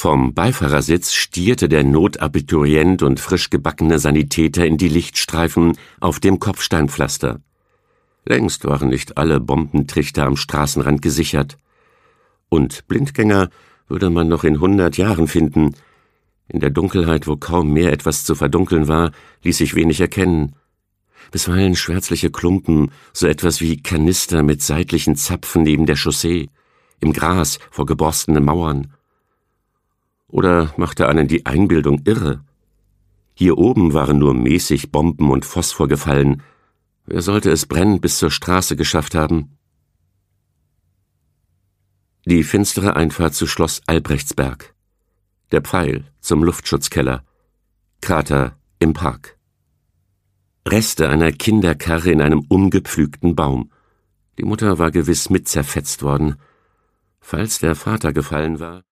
Vom Beifahrersitz stierte der Notabiturient und frisch gebackene Sanitäter in die Lichtstreifen auf dem Kopfsteinpflaster. Längst waren nicht alle Bombentrichter am Straßenrand gesichert. Und Blindgänger würde man noch in 100 Jahren finden. In der Dunkelheit, wo kaum mehr etwas zu verdunkeln war, ließ sich wenig erkennen. Bisweilen schwärzliche Klumpen, so etwas wie Kanister mit seitlichen Zapfen neben der Chaussee, im Gras vor geborstenen Mauern. Oder machte einen die Einbildung irre? Hier oben waren nur mäßig Bomben und Phosphor gefallen. Wer sollte es brennend bis zur Straße geschafft haben? Die finstere Einfahrt zu Schloss Albrechtsberg. Der Pfeil zum Luftschutzkeller. Krater im Park. Reste einer Kinderkarre in einem umgepflügten Baum. Die Mutter war gewiss mit zerfetzt worden. Falls der Vater gefallen war,